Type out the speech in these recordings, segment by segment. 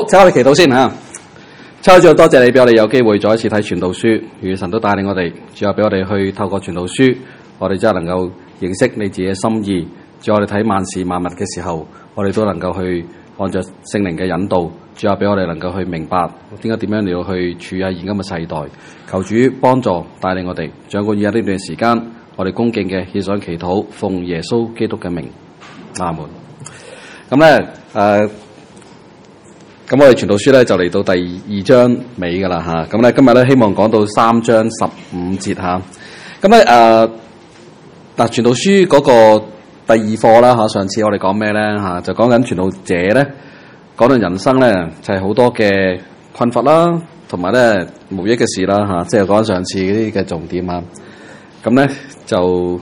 請我哋祈禱先嚇。抽咗多謝你俾我哋有機會再一次睇傳道書，與神都帶領我哋，最後俾我哋去透過傳道書，我哋真係能夠認識你自己嘅心意。最後我哋睇萬事萬物嘅時候，我哋都能夠去按照聖靈嘅引導，最後俾我哋能夠去明白點樣嚟到去處喺現今嘅世代。求主幫助帶領我哋，掌管以下呢段時間，我哋恭敬嘅獻上祈禱，奉耶穌基督嘅名，阿門。咁咧咁我哋傳道書咧就嚟到第2章尾噶啦嚇，咁咧今日咧希望講到3章15節嚇。咁咧傳道書嗰個第2課啦嚇，上次我哋講咩咧嚇？就講緊傳道者咧，講到人生咧就係好多嘅困乏啦，同埋咧無益嘅事啦嚇，即係講上次嗰啲嘅重點啊。咁咧就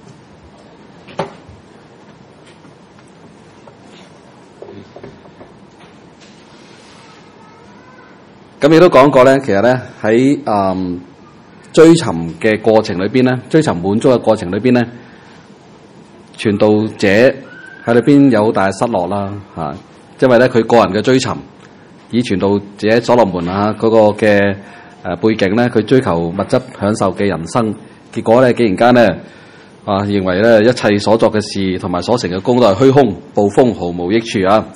咁亦都講過咧，其實咧喺追尋嘅過程裏邊咧，追尋滿足嘅過程裏邊咧，傳道者喺裏邊有好大嘅失落啦嚇，因為咧佢個人嘅追尋，以傳道者所羅門啊嗰個嘅背景咧，佢追求物質享受嘅人生，結果咧竟然間咧認為咧一切所作嘅事同埋所成嘅功都係虛空暴風，毫無益處啊！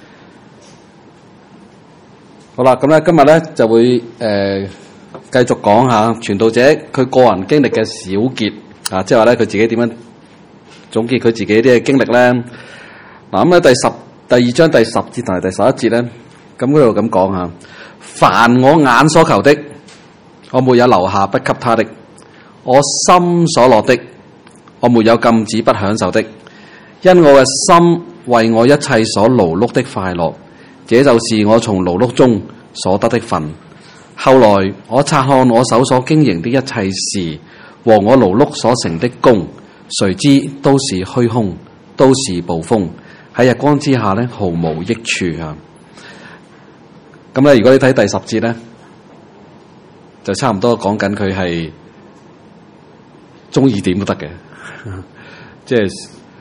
好啦，咁咧今日咧就會繼續講下傳道者佢個人經歷嘅小結啊，即係話咧佢自己點樣總結佢自己啲嘅經歷咧。嗱，咁咧第2章第10節同埋第11節咧，咁嗰度咁講下：凡我眼所求的，我沒有留下不給他的；我心所樂的，我沒有禁止不享受的。因我嘅心為我一切所勞碌的快樂，這就是我從勞碌中所得的份。後來我察看我手所經營的一切事和我勞碌所成的功，誰知都是虛空，都是暴風，喺日光之下咧毫無益處啊！咁咧，如果你睇第10節咧，就差唔多講緊佢係中意點都得嘅，即係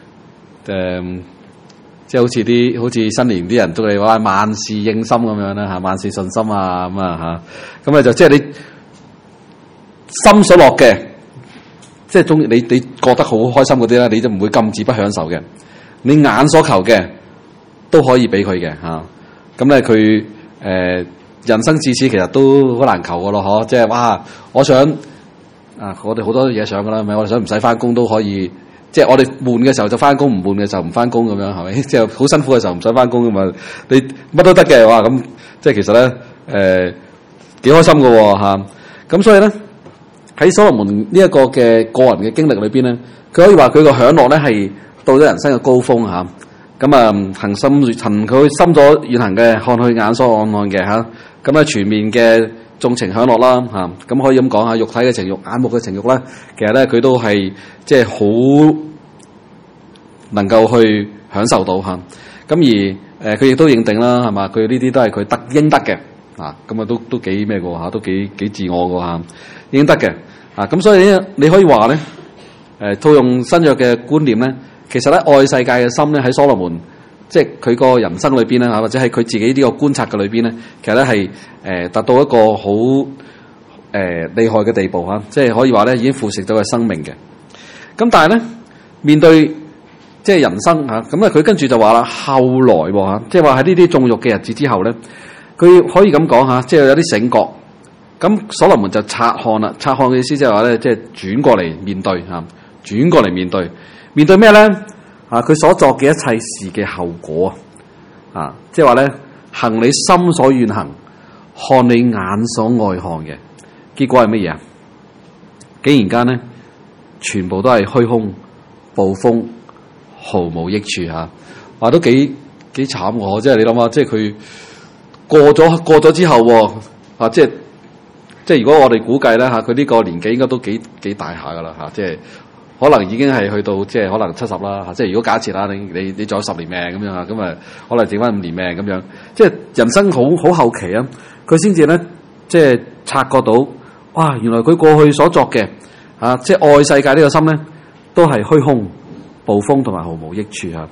即係好似新年啲人都嚟話萬事應心咁樣啦嚇，萬事順心啊咁啊嚇，咁啊就即係你心所樂嘅，即係中意你覺得好開心嗰啲咧，你就唔會禁止不享受嘅。你眼所求嘅都可以俾佢嘅嚇。咁咧佢人生至此其實都好難求噶咯嗬，即係哇！我想我哋好多嘢想噶啦，咪我哋想唔使翻工都可以。即係我哋悶嘅時候就翻工，唔悶嘅時候唔翻工咁樣，係咪？即係好辛苦嘅時候唔使翻工咁嘛，你乜都得嘅話咁，即係其實咧幾開心嘅喎嚇。咁所以咧喺所羅門呢一個嘅個人嘅經歷裏邊咧，佢可以話佢個享樂咧係到咗人生嘅高峰嚇。咁行佢心所願行嘅，看佢眼所看嘅嚇。咁啊全面嘅縱情享樂啦嚇，咁可以咁講下肉體嘅情慾、眼目嘅情慾咧，其實咧佢都係即係好能夠去享受到嚇。咁而佢亦都認定啦，係嘛？佢呢啲都係佢應得嘅啊。咁啊都幾咩嘅嚇，都幾自我嘅嚇，應得嘅啊。咁所以咧，你可以話咧套用新約嘅觀念咧，其實咧愛世界嘅心咧喺所羅門。即係佢個人生裏邊咧嚇，或者係佢自己呢個觀察嘅裏邊咧，其實咧係達到一個好厲害嘅地步嚇，即係可以話咧已經腐蝕咗佢生命嘅。咁但係咧面對即係人生嚇，咁啊佢跟住就話啦，後來喎嚇，即係話喺呢啲縱慾嘅日子之後咧，佢可以咁講嚇，即係有啲醒覺。咁所羅門就察看啦，察看嘅意思即係話咧，即係轉過嚟面對嚇，轉過嚟面對咩咧？佢所作嘅一切事嘅後果即係話咧，行你心所願行，看你眼所愛看嘅，結果係乜嘢啊？竟然間咧，全部都係虛空、暴風，毫無益處嚇。話都幾慘喎！即係你諗下，即係佢過咗之後即係如果我哋估計咧佢呢個年紀應該都幾大下噶啦即係。可能已經係去到即係可能70啦嚇，即係如果假設啦，你仲有10年命咁樣嚇，咁啊可能剩翻5年命咁樣，即係人生好後期啊，佢先至咧即係察覺到，哇！原來佢過去所作嘅即係愛世界呢個心咧，都係虛空、暴風同埋毫無益處嚇。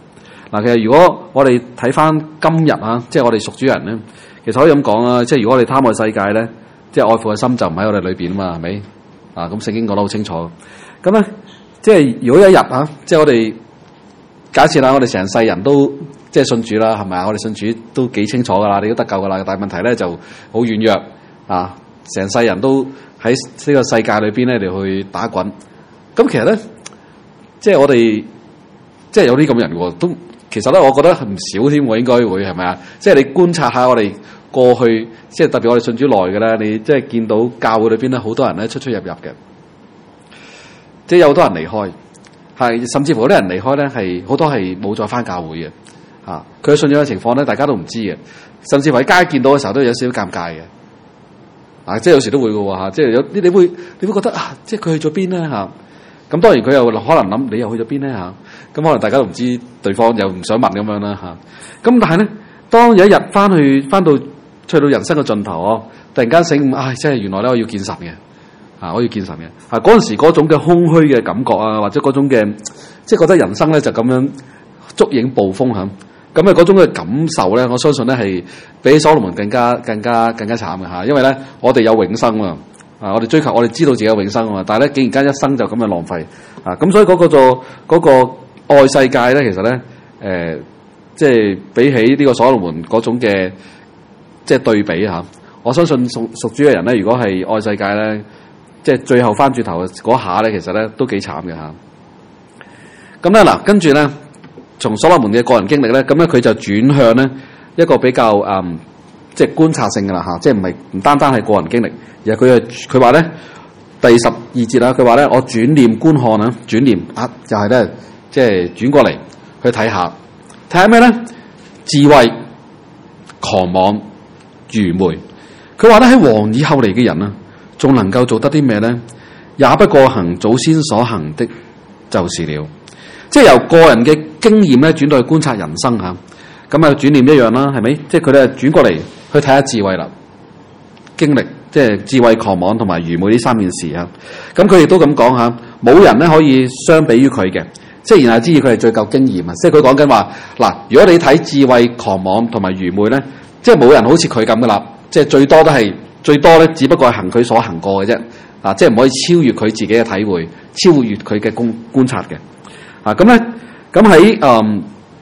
嗱，其實如果我哋睇翻今日啊，即係我哋屬主人咧，其實可以咁講啊，即係如果我哋貪愛世界咧，即係愛父嘅心就唔喺我哋裏邊啊嘛，係咪？啊，咁聖經講得好清楚。咁咧，即係如果有一日啊，即係我哋假設啦，我哋成世人都即係信主啦，係咪啊？我哋信主都幾清楚噶啦，你都得救噶啦，但係問題咧就好軟弱啊，成世人都喺呢個世界裏邊咧嚟去打滾。咁其實咧，即係我哋即係有啲咁嘅人喎，都其實咧，我覺得唔少添喎，應該會係咪啊？即係你觀察下我哋過去，即係特別我哋信主耐嘅咧，你即係見到教會裏邊咧，好多人咧出出入入嘅，即係有好多人離開，係甚至乎有啲人離開咧，係好多係冇再返教會嘅嚇。佢信仰嘅情況咧，大家都唔知嘅，甚至乎喺街見到嘅時候都有少少尷尬嘅。啊，即係有時都會嘅喎嚇，即係有啲你會覺得啊，即係佢去咗邊咧嚇？咁當然佢又可能諗你又去咗邊咧嚇？咁可能大家都唔知，對方又唔想問咁樣啦嚇。咁但係咧，當有一日翻到去到人生嘅盡頭哦，突然間醒悟，即係原來咧我要見神嘅，我要見神嘅。嗰陣時嗰種嘅空虛嘅感覺啊，或者嗰種嘅即係覺得人生咧就咁樣觸影暴風嚇。咁嗰種嘅感受咧，我相信咧係比所羅門更加慘嘅嚇，因為咧我哋有永生啊，我哋追求我哋知道自己有永生啊嘛，但係咧竟然間一生就咁樣浪費啊，咁所以嗰個愛世界咧，其實咧即係比起呢個所羅門嗰種嘅即係對比嚇，我相信屬主嘅人咧，如果係愛世界咧，即係最後翻轉頭嗰下咧，其實咧都幾慘嘅嚇。咁咧嗱，跟住咧。從所羅門嘅個人經歷咧，咁咧佢就轉向咧一個比較即係觀察性嘅啦嚇，即係唔單單係個人經歷，而係佢話咧第12節啦，佢話咧我轉念觀看啊，轉念就係咧即係轉過嚟去睇下咩咧？智慧、狂妄、愚昧。佢話咧喺王以後嚟嘅人啊，仲能夠做得啲咩咧？也不過行祖先所行的，就是了。即係由個人嘅經驗咧轉到去觀察人生嚇，咁啊轉念一樣啦，係咪？即係佢哋轉過嚟去睇下智慧啦，經歷即係智慧、狂妄同埋愚昧呢3件事啊。咁佢亦都咁講嚇，冇人咧可以相比於佢嘅，即係言下之意佢係最夠經驗啊。即係佢講緊話嗱，如果你睇智慧、狂妄同埋愚昧咧，即係冇人好似佢咁噶啦，即係最多咧，只不過係行佢所行過嘅啫，即係唔可以超越佢自己嘅體會，超越佢嘅觀察嘅。咁咧，咁喺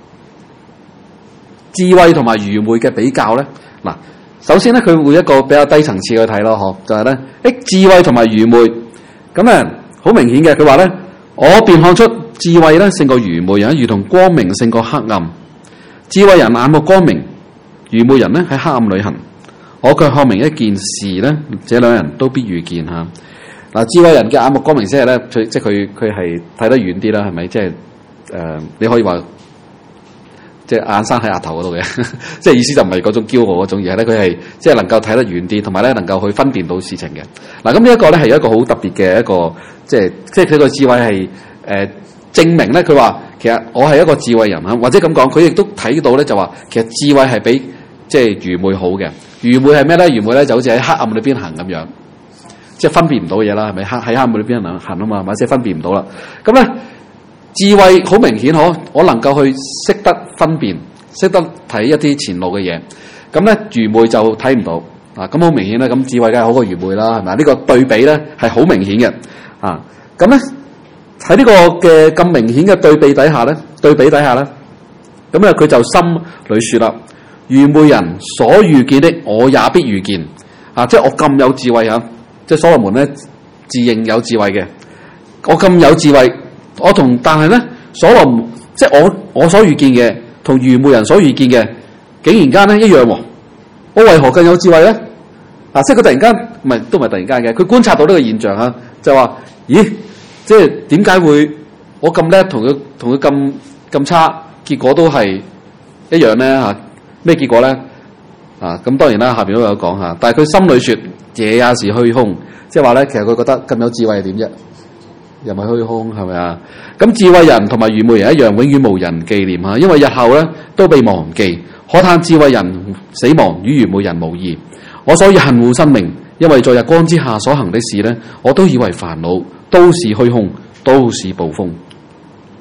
智慧同埋愚昧嘅比較咧，嗱，首先咧佢會一個比較低層次去睇咯，就係咧，智慧同埋愚昧，咁咧好明顯嘅，佢話咧，我便看出智慧咧勝過愚昧人，如同光明勝過黑暗。智慧人眼目光明，愚昧人咧喺黑暗裏行。我卻看明一件事咧，這兩人都必遇見嚇。嗱，智慧人嘅眼目光明即係咧，即係佢係睇得遠啲啦，係咪？即係你可以話，即係眼生喺額頭嗰度嘅，即係意思就唔係嗰種驕傲嗰種嘢咧，佢係即係能夠睇得遠啲，同埋咧能夠去分辨到事情嘅。嗱，咁呢一個咧係一個好特別嘅一個，即係佢個智慧係證明咧，佢話其實我係一個智慧人嚇，或者咁講，佢亦都睇到咧就話其實智慧係比即係愚昧好嘅。愚昧係咩咧？愚昧咧就好似喺黑暗裏邊行咁樣。即係分辨唔到嘅嘢啦，係咪？喺黑暗裏邊行啊嘛，或者分辨唔到啦。咁咧智慧好明顯，我能夠去識得分辨，識得睇一啲前路嘅嘢。咁咧愚昧就睇唔到啊。咁好明顯啦，咁智慧梗係好過愚昧啦，係咪？呢個對比咧係好明顯嘅啊。咁咧喺呢個嘅咁明顯嘅對比底下咧，咁咧佢就心裏說啦：愚昧人所遇見的，我也必遇見啊！即係我咁有智慧啊！即係所羅門咧，自認有智慧嘅。我咁有智慧，但係咧，所羅門即係我所遇見嘅，同愚昧人所遇見嘅，竟然間咧一樣喎。我為何更有智慧咧？即係佢突然間，都唔係突然間嘅，佢觀察到呢個現象啊，就話：咦，即係點解會我咁叻，同佢咁差，結果都係一樣咧嚇？咩結果咧？咁當然啦，下邊都有講嚇，但係佢心裏說：這也是虛空，即係話咧，其實佢覺得咁有智慧係點啫？又咪虛空係咪啊？咁智慧人同埋愚昧人一樣，永遠無人紀念嚇，因為日後咧都被忘記。可嘆智慧人死亡與愚昧人無異。我所以恨惡生命，因為在日光之下所行的事咧，我都以為煩惱，都是虛空，都是暴風。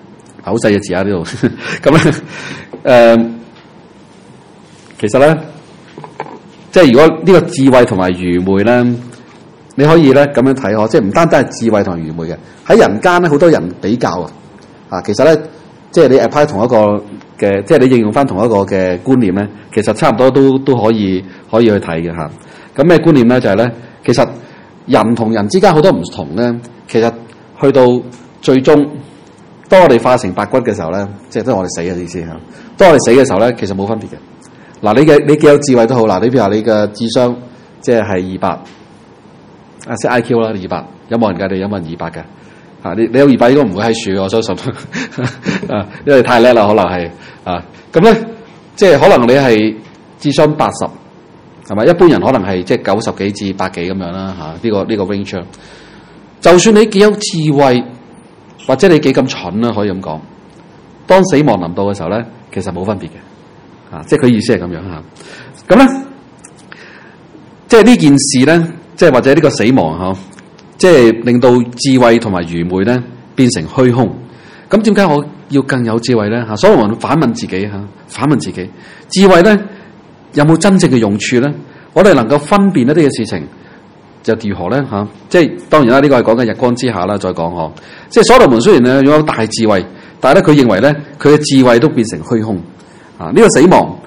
好細嘅字啊呢度。咁咧其實咧，即係如果呢個智慧同埋愚昧咧，你可以咧咁樣睇呵，即係唔單單係智慧同埋愚昧嘅，喺人間咧好多人比較啊，其實咧即係你 apply 同一個嘅，即係你應用翻同一個嘅觀念咧，其實差唔多都可以去睇嘅嚇。咁咩觀念咧？就係咧，其實人同人之間好多唔同咧，其實去到最終，當我哋化成白骨嘅時候咧，即係都係我哋死嘅意思嚇。當我哋死嘅時候咧，其實冇分別嘅。嗱，你幾有智慧都好，嗱，你譬如話你嘅智商即係200，啊，即係 IQ 啦，200，有冇人㗎？你有冇人200嘅？啊，你有200應該唔會喺樹嘅，我相信。啊，因為太叻啦，可能係啊，咁咧，即係可能你係智商80，係咪？一般人可能係即係90幾至100幾咁樣啦，嚇，呢個 range。就算你幾有智慧，或者你幾咁蠢啦，可以咁講，當死亡臨到嘅時候咧，其實冇分別嘅。啊，即係佢意思係咁樣嚇。咁咧，即係呢件事咧，即係或者呢個死亡嚇，即係令到智慧同埋愚昧咧變成虛空。咁點解我要更有智慧咧？嚇，所以我反問自己嚇，反問自己，智慧咧有冇真正嘅用處咧？我哋能夠分辨一啲嘅事情，又如何咧？嚇，即係當然啦，呢個係講緊日光之下啦，再講呵。即係所羅門雖然咧擁有大智慧，但係咧佢認為咧佢嘅智慧都變成虛空。啊！呢個死亡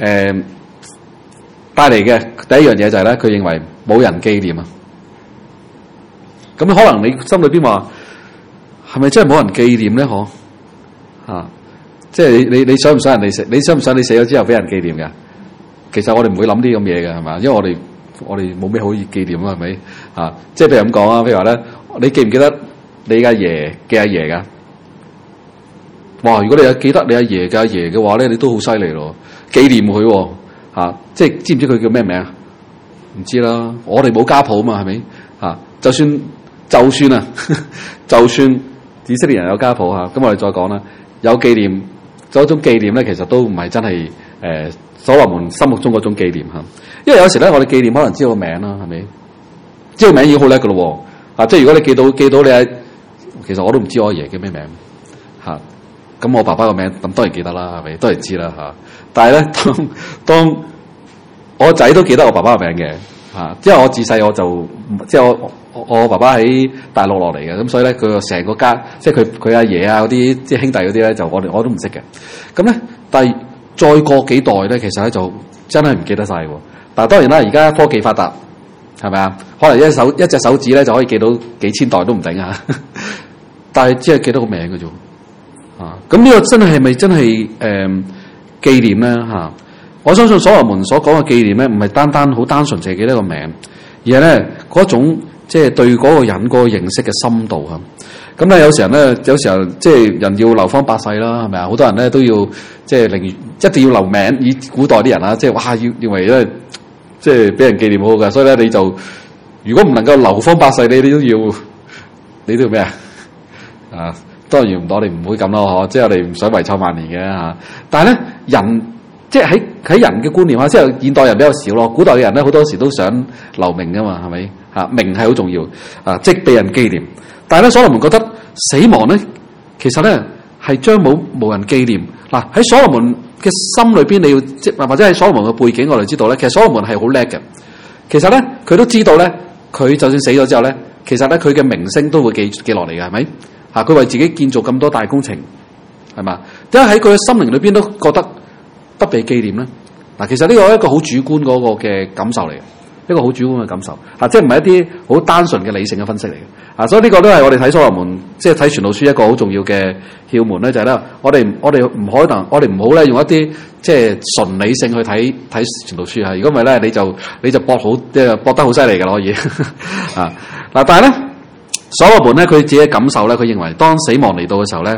帶嚟嘅第一樣嘢就係咧，佢認為冇人紀念啊。咁可能你心裏邊話係咪真係冇人紀念咧？嗬啊！即係你想唔想人哋死？你想唔想你死咗之後俾人紀念㗎？其實我哋唔會諗啲咁嘢嘅，係嘛？因為我哋冇咩好紀念啊，係咪啊？即係譬如咁講啊，譬如話咧，你記唔記得你阿爺嘅阿爺㗎？哇！如果你記得你阿爺嘅阿爺嘅話咧，你都好犀利咯，紀念佢喎、即係知唔知佢叫咩名啊？唔知啦，我哋冇家譜啊嘛，係咪啊？就算啊，就算以色列人有家譜嚇，咁我哋再講啦，有紀念，嗰種紀念咧，其實都唔係真係所羅門心目中嗰種紀念嚇，因為有時咧，我哋紀念可能知道個名啦，係咪？知道名已經好叻噶咯喎，即係如果你記到你阿，其實我都唔知我阿爺叫咩名嚇。咁我爸爸個名咁當然記得啦，係咪？當然知啦嚇。但係咧，當我仔都記得我爸爸個名嘅嚇，因為我自細我就即係我爸爸喺大陸落嚟嘅，咁所以咧佢成個家即係佢阿爺啊嗰啲即係兄弟嗰啲咧，就我都唔識嘅。咁咧，但係再過幾代咧，其實咧就真係唔記得晒喎。但係當然啦，而家科技發達，係咪啊？可能一隻手指咧就可以記到幾千代都唔定啊。但係只係記得個名嘅啫。啊！咁呢個真係咪真係紀念咧嚇？我相信所羅門所講嘅紀念咧，唔係單單好單純淨係記得個名，而係咧嗰種即係對嗰個人嗰個認識嘅深度嚇。咁咧有時候即係人要流芳百世啦，係咪啊？好多人咧都要即係一定要留名，以古代啲人啊，即係哇要認為咧即係俾人紀念好嘅，所以咧你就如果唔能夠流芳百世，你都要咩啊？當然我哋唔會咁咯，即係我哋唔想遺臭萬年嘅嚇。但係咧，人即係喺人嘅觀念下，即係現代人比較少咯。古代嘅人咧，好多時都想留名噶嘛，係咪嚇？名係好重要啊，即係被人紀念。但係咧，所羅門覺得死亡咧，其實咧係將冇人紀念。嗱，喺所羅門嘅心裏邊，你要即或者喺所羅門嘅背景，我哋知道咧，其實所羅門係好叻嘅。其實咧，佢都知道咧，佢就算死咗之後咧，其實咧佢嘅名聲都會記落嚟嘅，係咪？佢為自己建造咁多大工程，係嘛？點解喺佢嘅心靈裏邊都覺得不被紀念咧？嗱，其實呢個係一個好主觀嗰個嘅感受嚟嘅，一個好主觀嘅感受，即係唔係一啲好單純嘅理性嘅分析嚟嘅。所以呢個都係我哋睇所羅門，即係睇傳道書一個好重要嘅竅門咧，就係咧，我哋唔可能，我哋唔好咧用一啲即係純理性去睇傳道書。如果唔係咧，你就駁得好犀利嘅可以嗱，但係咧。所羅門咧，佢自己嘅感受咧，佢認為當死亡嚟到嘅時候咧，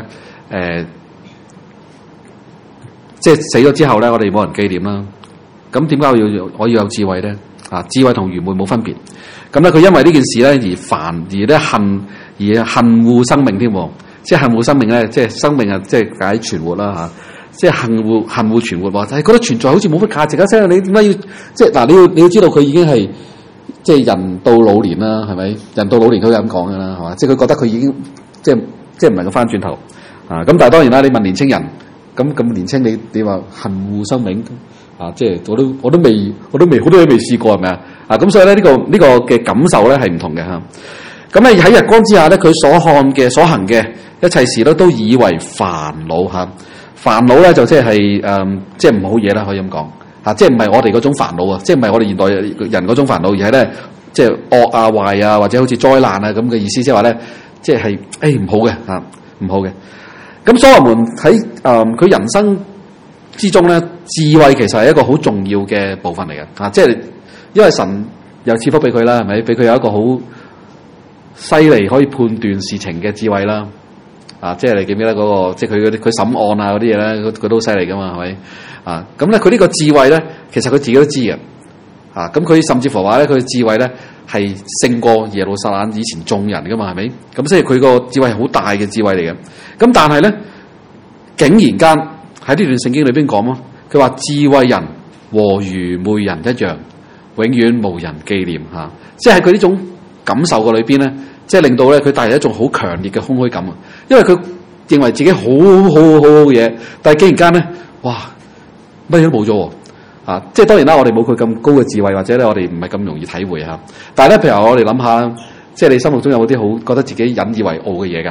即係死咗之後咧，我哋冇人紀念啦。咁點解我要有智慧咧？智慧同愚昧冇分別。咁咧，佢因為呢件事咧而煩，而恨惡生命添。即係恨惡生命咧，即係生命啊，即係解存活啦嚇。即係恨惡存活喎，就係覺得存在好似冇乜價值啊！即係你點解要即係嗱？你要知道佢已經係。即係人到老年啦，係咪？人到老年佢咁講嘅啦，係嘛？即係佢覺得佢已經即係唔能夠翻轉頭咁但係當然啦，你問年青人，咁年青你話恨惡生命即係我都未好多嘢未試過係咪啊？咁所以咧呢個嘅感受咧係唔同嘅嚇。咁咧喺日光之下咧，佢所看嘅所行嘅一切事咧都以為煩惱嚇。煩惱咧就即係即係唔好嘢啦，可以咁講即係唔係我哋嗰種煩惱啊，即係唔係我哋現代人嗰種煩惱，而係咧即係惡啊壞啊或者好似災難啊咁嘅意思，即係話咧即係唔好嘅唔好嘅。咁所羅門喺佢人生之中咧，智慧其實係一個好重要嘅部分嚟嘅即係因為神又賜福俾佢啦，係咪？俾佢有一個好犀利可以判斷事情嘅智慧啦。即係你記唔記得嗰個？即係佢審案啊嗰啲嘢咧，佢都好犀利噶嘛，係咪？咁咧佢呢個智慧咧，其實佢自己都知嘅。咁佢甚至乎話咧，佢嘅智慧咧係勝過耶路撒冷以前眾人噶嘛，係咪？咁所以佢個智慧係好大嘅智慧嚟嘅。咁但係咧，竟然間喺呢段聖經裏邊講咯，佢話智慧人和愚昧人一樣，永遠無人紀念即係佢呢種感受嘅裏邊咧，即係令到咧佢帶嚟一種好強烈嘅空虛感啊！因為佢認為自己好嘢，但係竟然間咧，哇，乜嘢都冇咗即係當然啦，我哋冇佢咁高嘅智慧，或者咧我哋唔係咁容易體會但係咧，譬如我哋諗下，即係你心目中有冇啲好覺得自己引以為傲嘅嘢㗎？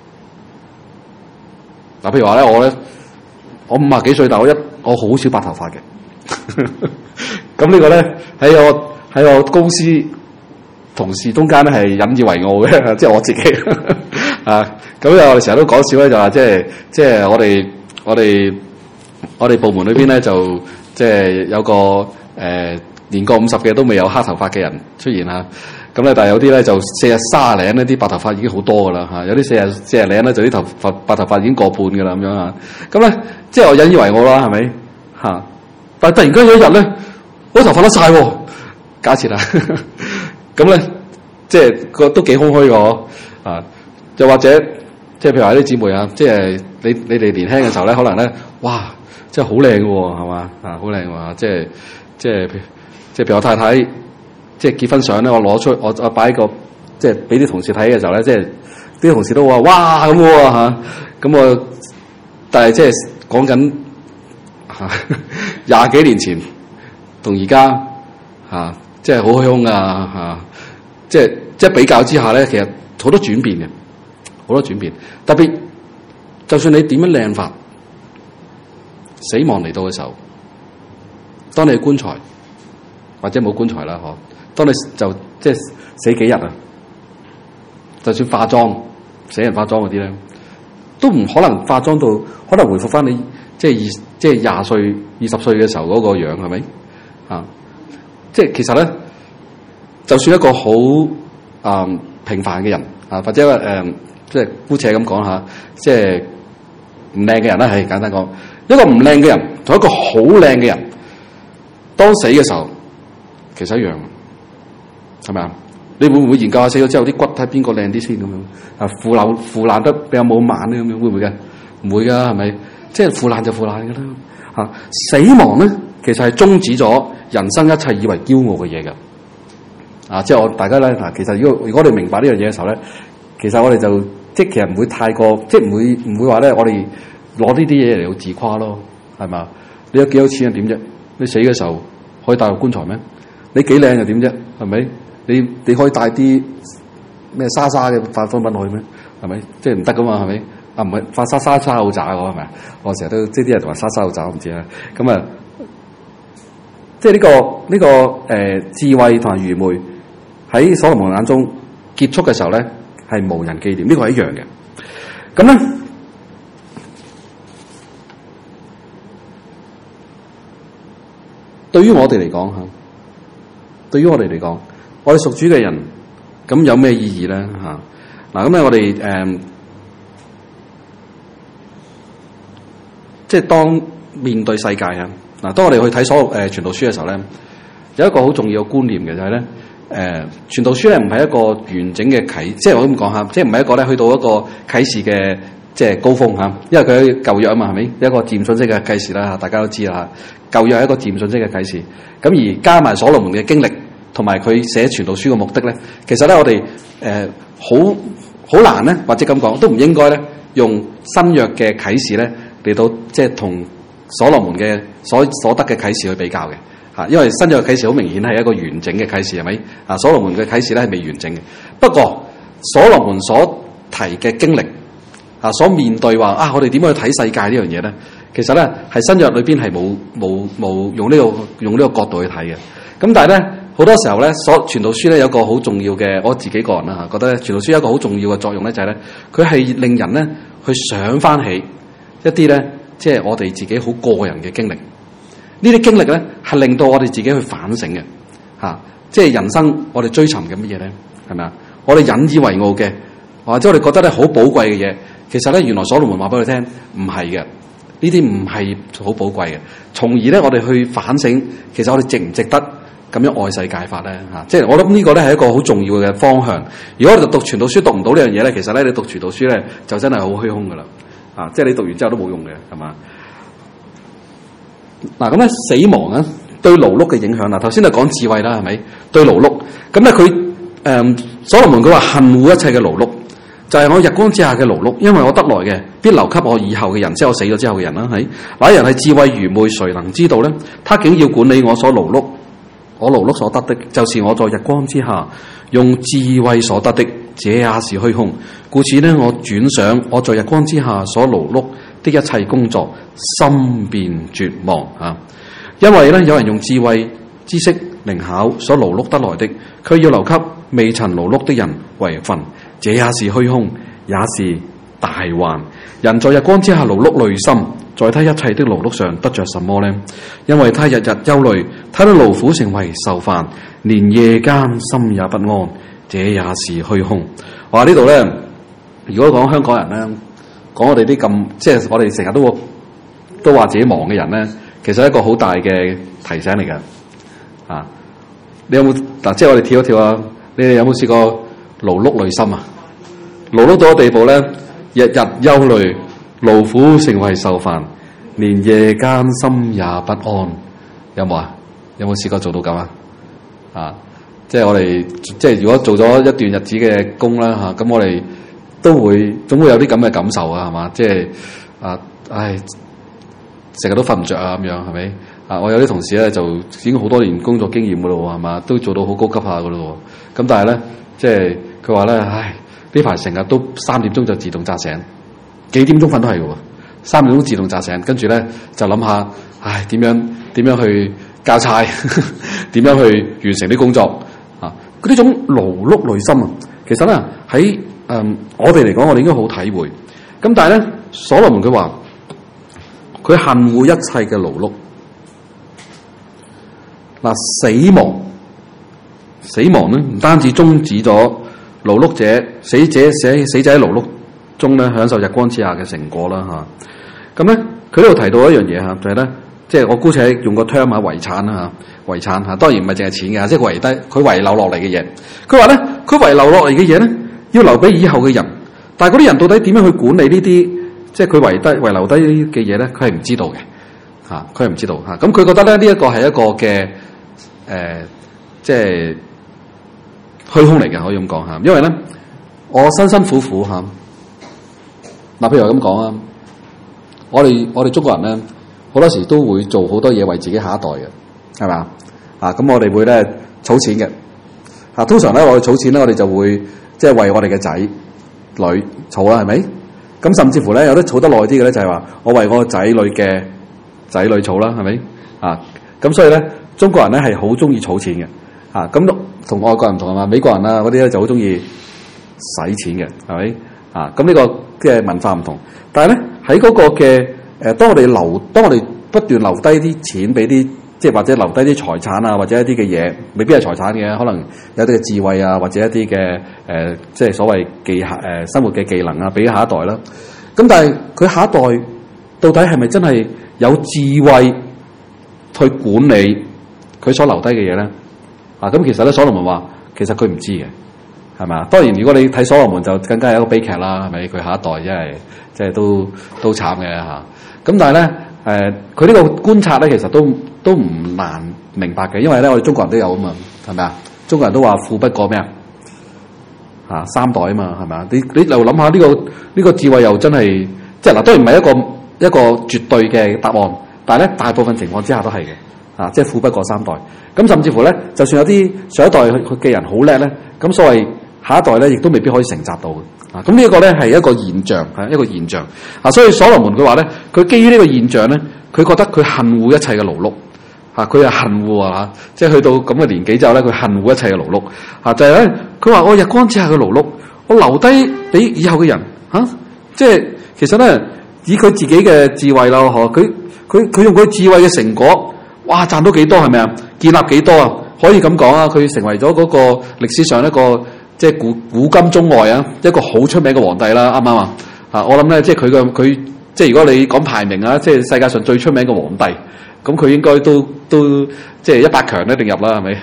譬如話咧，我50幾歲，但我好少白頭髮嘅。咁呢個咧喺我公司同事中間咧係引以為傲嘅，即係我自己咁我哋成日都講笑咧，就話即係我哋部門裏邊咧就即係有個年過50嘅都未有黑頭髮嘅人出現咁咧，但係有啲咧就40、30零呢啲白頭髮已經好多噶啦有啲40零咧就啲白頭髮已經過半噶啦咁樣咁咧即係我引以為傲啦，係咪但係突然間有一日咧，我頭髮甩晒喎，假設咁咧即係都幾空虛嘅又或者即係譬如話啲姊妹即係你哋年輕嘅時候咧，可能咧哇，即係好靚嘅喎，係嘛好靚喎，即係譬如我太太即係結婚相咧，我攞出我擺喺個即係俾啲同事睇嘅時候咧，即係啲同事都話哇咁喎咁我但係即係講緊20幾年前同而家即係好虛空即係比較之下咧，其實好多轉變嘅，好多轉變。特別就算你點樣靚法，死亡嚟到嘅時候，當你棺材或者冇棺材啦，當你就即係死幾日就算化妝死人化妝嗰啲咧，都唔可能化妝到可能回復翻你即係20歲、20歲嘅時候嗰個樣，係咪即係其實咧，就算一個好平凡嘅人或者即係姑且咁講下，即係唔靚嘅人啦，係簡單講，一個唔靚嘅人同一個好靚嘅人，當死嘅時候其實一樣，係咪啊？你會唔會研究下死咗之後啲骨睇邊個靚啲先咁樣腐爛得比較冇慢咧咁樣，會唔會嘅？唔會噶，係咪？即係腐爛就腐爛噶啦死亡咧，其實係終止咗人生一切以為驕傲嘅嘢嘅即係大家咧其實如果我哋明白呢樣嘢嘅時候咧，其實我哋就其實唔會太過，即係唔會話咧，我哋攞呢啲嘢嚟到自誇咯，係嘛？你有幾多錢又點啫？你死嘅時候可以帶入棺材咩？你幾靚又點啫？係咪？你可以帶啲咩沙嘅化妝品去咩？係咪？即係唔得噶嘛？係咪？唔係化沙好渣喎，係咪？我成日都即係啲人話沙好渣，我唔知啦。咁即係呢個智慧同埋愚昧喺所羅門眼中結束嘅時候咧，係無人紀念，呢個係一樣嘅。咁咧，對於我哋嚟講我哋屬主嘅人，咁有咩意義咧？嗱，咁咧我哋即係當面對世界嗱，當我哋去睇所有傳道書嘅時候咧，有一個好重要嘅觀念嘅就係咧，傳道書咧唔係一個完整嘅啟，即係我咁講下，即係唔係一個咧去到一個啟示嘅即係高峰因為佢喺舊約啊嘛，係咪一個漸進式嘅啟示啦？大家都知啦，舊約係一個漸進式嘅啟示，咁而加埋所羅門嘅經歷同埋佢寫傳道書嘅目的咧，其實咧我哋好難咧，或者咁講都唔應該咧用新約嘅啟示咧嚟到即係同所羅門嘅所得嘅啟示去比較嘅嚇，因為新約嘅啟示好明顯係一個完整嘅啟示，係咪啊？所羅門嘅啟示咧係未完整嘅。不過所羅門所提嘅經歷啊，所面對話啊，我哋點樣去睇世界呢樣嘢咧？其實咧係新約裏邊係冇用呢個角度去睇嘅。咁但係咧好多時候咧，傳道書咧有個好重要嘅，我自己個人啦嚇，覺得咧傳道書有一個好重要嘅作用咧，就係咧佢係令人咧去想翻起一啲咧，即係我哋自己好個人嘅經歷。呢啲經歷咧係令到我哋自己去反省嘅嚇，即係人生我哋追尋嘅乜嘢咧？係咪啊？我哋引以為傲嘅，或者我哋覺得咧好寶貴嘅嘢，其實咧原來所羅門話俾佢聽唔係嘅，呢啲唔係好寶貴嘅。從而咧我哋去反省，其實我哋值唔值得咁樣愛世界法咧嚇？即係我諗呢個咧係一個好重要嘅方向。如果我哋讀傳道書讀唔到呢樣嘢咧，其實咧你讀傳道書咧就真係好虛空噶啦啊！即係你讀完之後都冇用嘅，係嘛？嗱咁咧死亡咧對勞碌嘅影響啦，頭先就講智慧啦，係咪？對勞碌咁咧佢所羅門佢話恨惡一切嘅勞碌，就係我日光之下嘅勞碌，因為我得來嘅必留給我以後嘅人，即係我死咗之後嘅人啦。係哪人係智慧愚昧，誰能知道咧？他竟要管理我所勞碌，我勞碌所得的，就是我在日光之下用智慧所得的，這也是虛空。故此呢，我轉想我在日光之下所勞碌的一切工作，心便絕望啊！因為咧有人用智慧、知識、靈巧所勞碌得來的，卻要留給未曾勞碌的人為分，這也是虛空，也是大患。人在日光之下勞碌累心，在他一切的勞碌上得着什麼呢？因為他日日憂慮，他的勞苦成為愁煩，連夜間心也不安，這也是虛空。話呢度咧，如果講香港人咧，講我哋啲咁，即係我哋成日都話自己忙嘅人咧，其實係一個好大嘅提醒嚟㗎。啊，你有冇嗱？即係我哋跳一跳啊！你哋有冇試過勞碌累心啊？勞碌到個地步咧，日日憂慮，勞苦成為愁煩，連夜間心也不安。有冇啊？有冇試過做到咁啊？啊！即係我哋，即係如果做咗一段日子嘅工啦嚇，咁我哋都會總會有啲咁嘅感受啊，係嘛？即係啊，唉，成日都瞓唔着啊，咁樣係咪？啊，我有啲同事咧就已經好多年工作經驗噶咯，係嘛？都做到好高級下噶咯。咁但係咧，即係佢話咧，唉，呢排成日都3點鐘就自動扎醒，幾點鐘瞓都係嘅喎。3點鐘自動扎醒，跟住咧就諗下，唉，點樣去交差，點樣去完成啲工作。啊！呢種勞碌累心啊，其實咧喺我哋嚟講，我哋應該好體會。咁但係咧，所羅門佢話佢恨惡一切嘅勞碌。嗱，死亡咧唔單止終止咗勞碌者死者喺勞碌中咧享受日光之下嘅成果啦嚇。咁咧佢呢度提到一樣嘢嚇，就係咧。即係我姑且用個 term 遺產啦嚇，遺產嚇當然唔係淨係錢嘅，即係佢遺留落嚟嘅嘢。佢話咧，佢遺留落嚟嘅嘢咧，要留俾以後嘅人。但係嗰啲人到底點樣去管理呢啲，即係佢遺留低嘅嘢咧？佢係唔知道嘅嚇，佢係唔知道嚇。咁佢覺得咧，呢一個係一個嘅即係虛空嚟嘅，可以咁講嚇。因為咧，我辛辛苦苦嚇，嗱譬如咁講啊，我哋中國人咧。好多時都會做好多嘢為自己下一代嘅，係咪啊？咁我哋會咧儲錢嘅，啊通常咧我哋儲錢咧，我哋就會即係為我哋嘅仔女儲啦，係咪？咁甚至乎咧有啲儲得耐啲嘅咧，就係話我為我仔女嘅仔女儲啦，係咪？啊咁所以咧，中國人咧係好中意儲錢嘅，啊咁同外國人唔同啊嘛，美國人啊嗰啲咧就好中意使錢嘅，係咪？啊咁呢個嘅文化唔同，但係咧喺嗰個嘅。當我哋不斷留低啲錢俾啲，即係或者留低啲財產啊，或者一啲嘅嘢，未必係財產嘅，可能有啲嘅智慧啊，或者一啲嘅即係所謂生活嘅技能啊，俾下一代啦。咁但係佢下一代到底係咪真係有智慧去管理佢所留低嘅嘢咧？啊，咁其實咧，所羅門話其實佢唔知嘅，係咪啊？當然，如果你睇所羅門就更加係一個悲劇啦，係咪？佢下一代即係都慘嘅嚇。咁但係咧，佢呢個觀察咧，其實都唔難明白嘅，因為咧，我哋中國人都有啊嘛，係咪啊？中國人都話富不過咩啊？ 三代啊嘛，係咪啊？你又諗下呢個智慧又真係即係嗱，當然唔係一個絕對嘅答案，但係咧大部分情況之下都係嘅，即係富不過三代。咁甚至乎咧，就算有啲上一代嘅人好叻咧，咁所謂下一代咧，亦都未必可以承襲到嘅。咁呢一個咧係一個現象，係一個現象。所以所羅門佢話咧，佢基於呢個現象咧，佢覺得佢恨惡一切嘅勞碌。佢係恨惡即係去到咁嘅年紀之後咧，佢恨惡一切嘅勞碌。就係咧，佢話我日光之下嘅勞碌，我留低俾以後嘅人即係其實咧，以佢自己嘅智慧啦，佢用佢智慧嘅成果，哇賺到幾多係咪啊？建立幾多啊？可以咁講啊，佢成為咗嗰個歷史上一個即係古今中外一個好出名嘅皇帝啦，啱唔啱啊？我諗咧，即係佢即係如果你講排名即係世界上最出名嘅皇帝，咁佢應該都即係100強一定入啦，係咪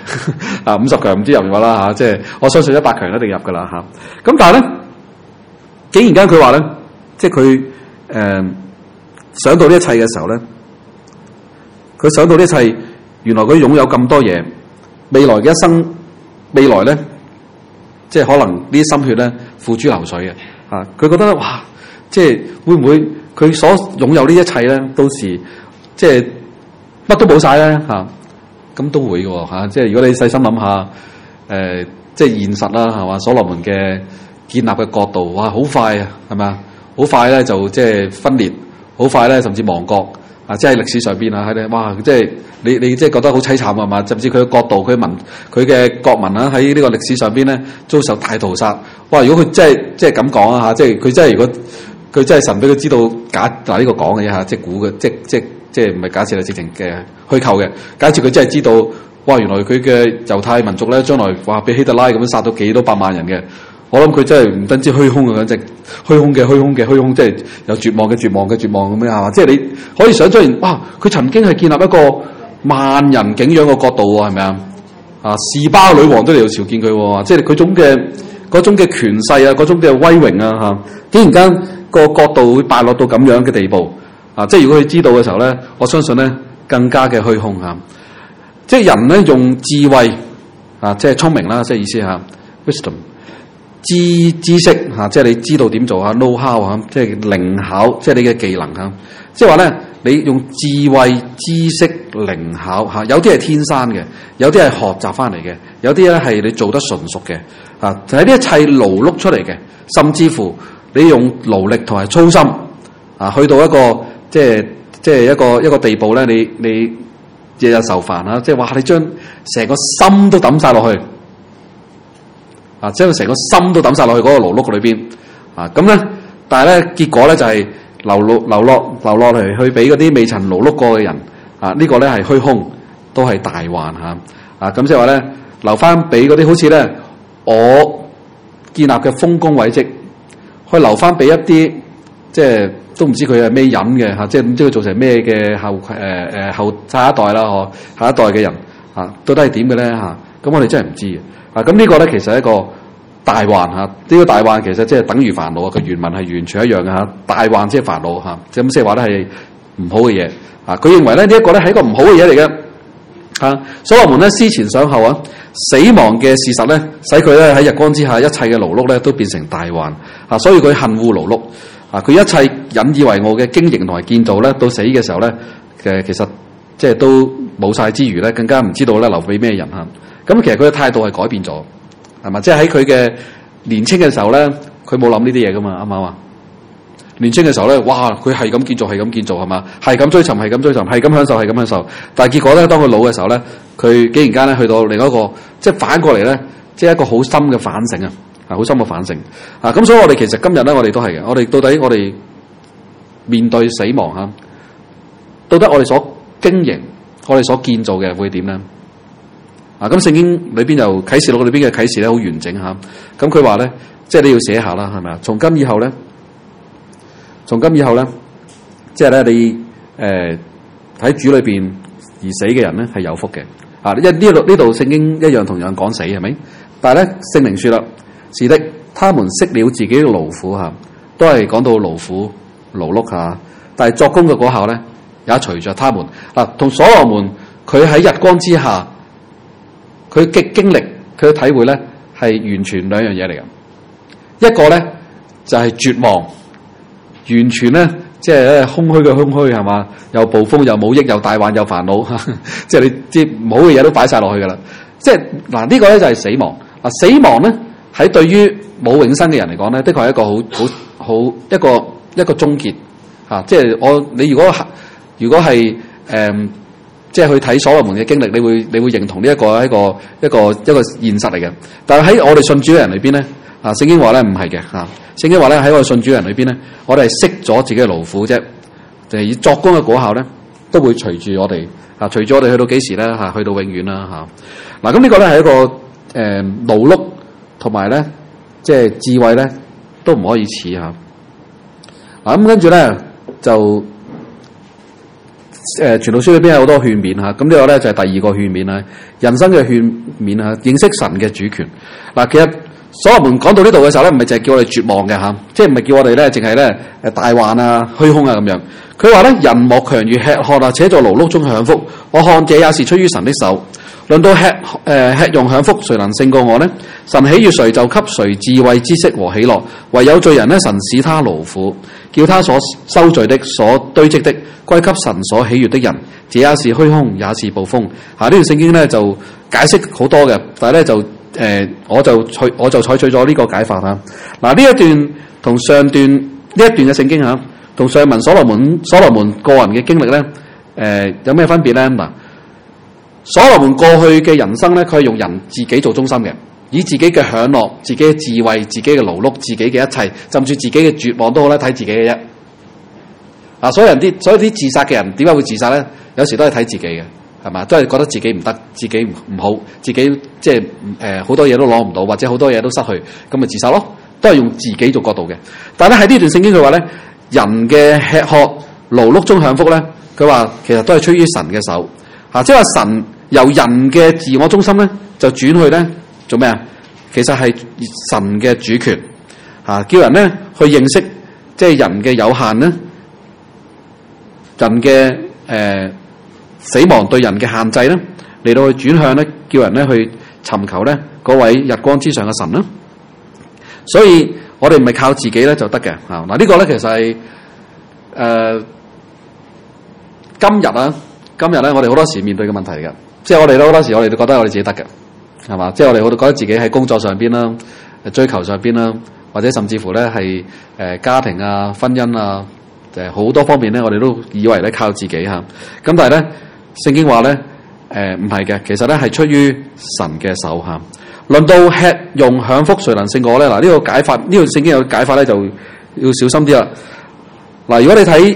？50強唔知入唔入啦即係我相信100強一定入噶啦咁但係咧，竟然間佢話咧，即係佢想到呢一切嘅時候咧，佢想到呢一切，原來佢擁有咁多嘢，未來嘅一生，未來咧，即係可能呢啲心血咧付諸流水嘅佢覺得哇，即係會唔會佢所擁有呢一切咧，到時即係乜都冇晒咧咁都會嘅即係如果你細心諗下即係現實啦係嘛，所羅門嘅建立嘅國度，哇好快係咪啊？好快咧就即係分裂，好快咧甚至亡國即係歷史上邊喺度哇！即係你即係覺得好凄慘係嘛？甚至佢嘅國度、佢嘅國民喺呢個歷史上邊咧遭受大屠殺。哇！如果佢即係咁講即係佢真係如果佢真係神俾佢知道呢個講嘅啫即係估嘅，即係唔係假設係直情嘅虛構嘅。假設佢真係知道，哇！原來佢嘅猶太民族咧將來哇俾希特拉咁樣殺到幾多百萬人嘅。我諗佢真係唔單止虛空嘅，簡直虛空嘅虛空嘅虛空，即係有絕望嘅絕望嘅絕望咁樣係嘛？即係你可以想象，哇！佢曾經係建立一個萬人景仰嘅國度喎，係咪啊？示巴女王都嚟到朝見佢喎，即係佢嗰種嘅權勢嗰種嘅威榮竟然間個國度會敗落到咁樣嘅地步即係如果佢知道嘅時候咧，我相信咧更加嘅虛空即係人咧用智慧即係聰明啦，即係意思wisdom。知識即係你知道點做know how 即係靈巧，即係你嘅技能即係話咧，你用智慧、知識、靈巧有啲係天生嘅，有啲係學習翻嚟嘅，有啲咧係你做得純熟嘅就係呢一切勞碌出嚟嘅，甚至乎你用勞力同埋操心去到一個即係一個地步咧，你日日受煩即係話你將成個心都抌晒落去。將成個心都抌晒落去嗰個勞碌裏邊咁咧，但係咧結果咧就係流落嚟去俾嗰啲未曾勞碌過嘅人呢個咧係虛空，都係大患咁即係話咧留翻俾嗰啲好似咧我建立嘅豐功偉績，去留翻俾一啲即係都唔知佢係咩人嘅即係唔知佢做成咩嘅後下一代啦下一代嘅人到底係點嘅咧咁我哋真係唔知嘅。咁呢個咧其實係一個大患呢個大患其實即係等於煩惱個原文係完全一樣嘅大患即係煩惱咁即係話咧係唔好嘅嘢佢認為咧呢一個咧係一個唔好嘅嘢嚟嘅所羅門咧思前想後死亡嘅事實咧使佢咧喺日光之下一切嘅勞碌咧都變成大患所以佢恨惡勞碌佢一切引以為傲嘅經營同埋建造咧到死嘅時候咧其實即係都冇晒之餘咧更加唔知道咧留俾咩人咁其實佢嘅態度係改變咗，係嘛？即係喺佢嘅年青嘅時候咧，佢冇諗呢啲嘢噶嘛，啱唔啱啊？年青嘅時候咧，哇！佢係咁建造，係咁建造，係嘛？係咁追尋，係咁追尋，係咁享受，係咁享受。但係結果咧，當佢老嘅時候咧，佢竟然間咧去到另一個，即係反過嚟咧，即係一個好深嘅反省好深嘅反省咁所以我哋其實今日咧，我哋都係嘅。我哋到底我哋面對死亡到底我哋所經營、我哋所建造嘅會點咧？咁聖經裏邊又啟示錄裏邊嘅啟示咧好完整咁佢話咧，即係你要寫下啦，係咪啊？從今以後咧，即係咧你喺主裏邊而死嘅人咧係有福嘅因呢度聖經一樣同樣講死係咪？但係咧聖靈說啦，是的，他們息了自己嘅勞苦都係講到勞苦勞碌但係作工嘅果效咧也隨着他們同所羅門佢喺日光之下。佢嘅經歷，佢嘅體會咧，係完全兩樣嘢嚟嘅。 一個咧就係絕望，完全咧即係空虛嘅空虛係嘛，又暴風又冇益又大患又煩惱，即係你啲唔好嘅嘢都擺晒落去噶啦。即係嗱呢個咧就係死亡。嗱死亡咧喺對於冇永生嘅人嚟講咧，的確係一個好一個終結嚇。即係你如果係即係去睇所羅門嘅經歷，你會認同呢一個現實嚟嘅。但係喺我哋信主嘅人裏邊咧，聖經話咧唔係嘅嚇。聖經話咧喺我哋信主嘅人裏邊咧，我哋係息咗自己嘅勞苦啫，就係以作工嘅果效咧，都會隨住我哋隨住我哋去到幾時咧去到永遠啦嚇。嗱咁呢個咧係一個勞碌同埋咧即係智慧咧都唔可以似嚇。嗱咁跟住咧就。傳道書裏邊有好多勸勉嚇，咁呢個咧就係第二個勸勉啦，人生嘅勸勉嚇，認識神嘅主權。嗱，其實所羅門講到呢度嘅時候咧，唔係淨係叫我哋絕望嘅嚇，即係唔係叫我哋咧淨係咧大患啊、虛空啊咁樣。佢話咧，人莫強如吃喝啊，且在勞碌中享福。我看這也是出於神的手。論到吃用享福，誰能勝過我呢？神喜悅誰就給誰智慧知識和喜樂。唯有罪人呢，神使他勞苦，叫他所收聚的、所堆積的歸給神所喜悅的人。這也是虛空，也是暴風。呢段聖經咧就解釋好多嘅，但係咧就我就採取咗呢個解法嚇。嗱，呢一段同上段呢一段嘅聖經嚇，同上文所羅門個人嘅經歷咧，有咩分別咧？嗱，所羅門過去嘅人生咧，佢係用人自己做中心嘅，以自己嘅享樂、自己嘅智慧、自己嘅勞碌、自己嘅一切，甚至自己嘅絕望都好咧，睇自己嘅啫。所有啲自殺嘅人點解會自殺咧？有時都係睇自己嘅，係嘛？都係覺得自己唔得，自己唔好，自己即係好多嘢都攞唔到，或者好多嘢都失去，咁咪自殺咯。都係用自己做角度嘅。但係咧喺呢段聖經佢話咧，人嘅吃喝勞碌中享福咧，佢話其實都係出於神嘅手。即係話神由人嘅自我中心咧，就轉去咧做咩啊？其實係神嘅主權，叫人咧去認識，即係人嘅有限咧，人嘅死亡對人嘅限制咧，嚟到去轉向咧，叫人咧去尋求咧嗰位日光之上嘅神啦。所以我哋唔係靠自己咧就得嘅。嗱，呢個咧其實係今日咧，我哋好多時面對嘅問題嚟嘅，即係我哋都好多時，我哋都覺得我哋自己得嘅，係嘛？即係我哋覺得自己喺工作上邊啦、追求上邊啦，或者甚至乎咧係家庭啊、婚姻啊，好多方面咧，我哋都以為咧靠自己嚇。咁但係咧，聖經話咧唔係嘅，其實咧係出於神嘅手嚇。論到吃用享福，誰能勝過我咧？嗱，呢個解法，呢個聖經有解法咧，就要小心啲啦。嗱，如果你睇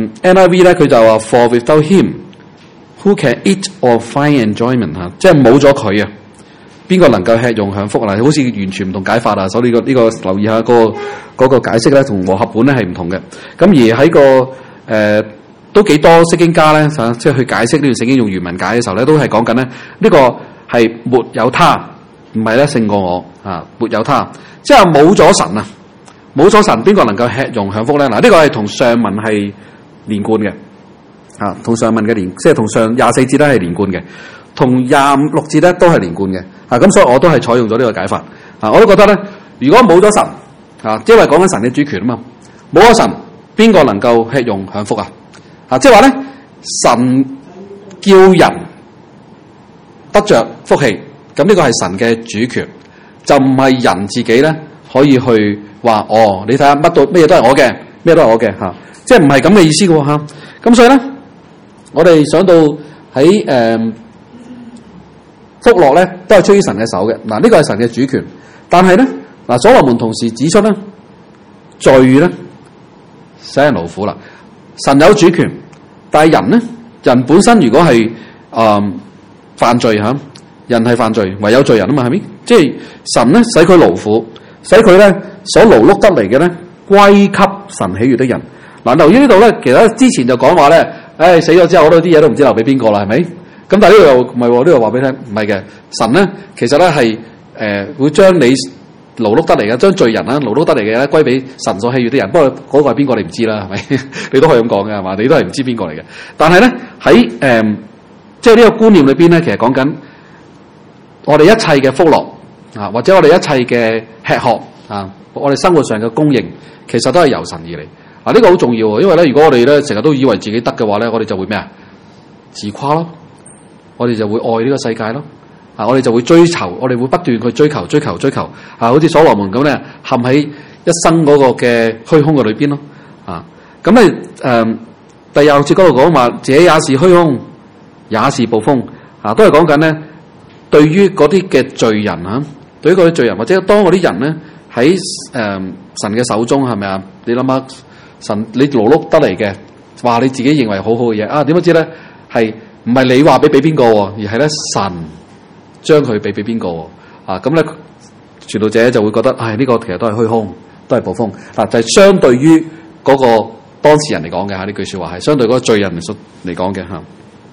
NIV 咧，佢就話 For without him who can eat or find enjoyment 嚇，即係冇咗佢啊，邊個能夠吃用享福啊？好似完全唔同解法啊！所以呢個留意下嗰個解釋咧，同和合本咧係唔同嘅。咁而喺個都幾多釋經家咧，即係去解釋呢段聖經用原文解嘅時候咧，都係講緊咧呢個係沒有他，唔係咧勝過我啊！沒有他，即係冇咗神啊！冇咗神，邊個能夠吃用享福咧？嗱，呢個係同上文係連貫嘅，同上文嘅即係同上24節咧係連貫嘅，同26節咧都係連貫嘅。咁所以我都係採用咗呢個解法。我都覺得咧，如果冇咗神，因為講緊神嘅主權啊嘛，冇咗神，邊個能夠吃用享福啊？即係話咧，神叫人得着福氣，咁呢個係神嘅主權，就唔係人自己咧可以去話你睇下乜嘢都係我嘅，咩都係我嘅即係唔係咁嘅意思嘅喎。咁所以咧，我哋想到喺福樂咧都係出於神嘅手嘅。嗱，呢個係神嘅主權，但係咧所羅門同時指出咧，罪咧使人勞苦啦。神有主權，但係人咧，人本身如果係犯罪人係犯罪，唯有罪人啊嘛，係咪？即係神咧使佢勞苦，使佢咧所勞碌得嚟嘅咧歸給神喜悅的人。嗱，留意呢度咧，其實之前就講話咧，死咗之後好多啲嘢都唔知留俾邊個啦，係咪？咁但係呢度又唔係喎，呢度話俾你聽唔係嘅，神咧其實咧係會將你勞碌得嚟嘅，將罪人啦勞碌得嚟嘅咧歸俾神所喜悅的人。不過嗰個係邊個你唔知啦，係咪？你都可以咁講嘅係嘛？你都係唔知邊個嚟嘅。但係咧喺即係呢個觀念裏邊咧，其實講緊我哋一切嘅福樂或者我哋一切嘅吃喝啊，我哋生活上嘅供應其實都係由神而嚟。嗱，呢個好重要喎，因為咧，如果我哋咧成日都以為自己得嘅話咧，我哋就會咩啊？自誇咯，我哋就會愛呢個世界咯。啊，我哋就會追求，我哋會不斷去追求。啊，好似所羅門咁咧，陷喺一生嗰個嘅虛空嘅裏邊咯。啊，咁咧第廿六節嗰度講話，這也是虛空，也是暴風。啊，都係講緊咧，對於嗰啲嘅罪人啊，對於嗰啲罪人，或者當嗰啲人咧喺神嘅手中，係咪啊？你諗下，神你勞碌得嚟嘅，話你自己認為好好嘅嘢啊，點不知咧係唔係你話俾邊個，而係咧神將佢俾邊個啊？咁咧傳道者就會覺得，呢個其實都係虛空，都係暴風。嗱，就係相對於嗰個當事人嚟講嘅嚇，呢句説話係相對嗰個罪人嚟講嘅嚇。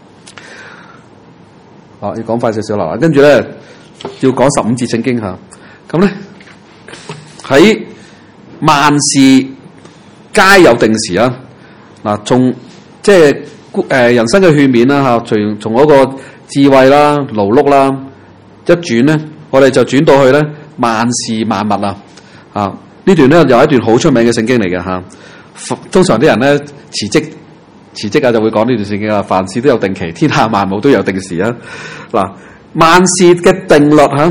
要講快少少啦，跟住咧要講15節聖經嚇。咁咧喺萬事皆有定時啊！嗱，從即係人生嘅勸勉啦嚇，從嗰個智慧啦、勞碌啦一轉咧，我哋就轉到去咧萬事萬物啊！呢段咧又係一段好出名嘅聖經嚟嘅嚇。通常啲人咧辭職啊，就會講呢段聖經啊，凡事都有定期，天下萬物都有定時啊！嗱，萬事嘅定律嚇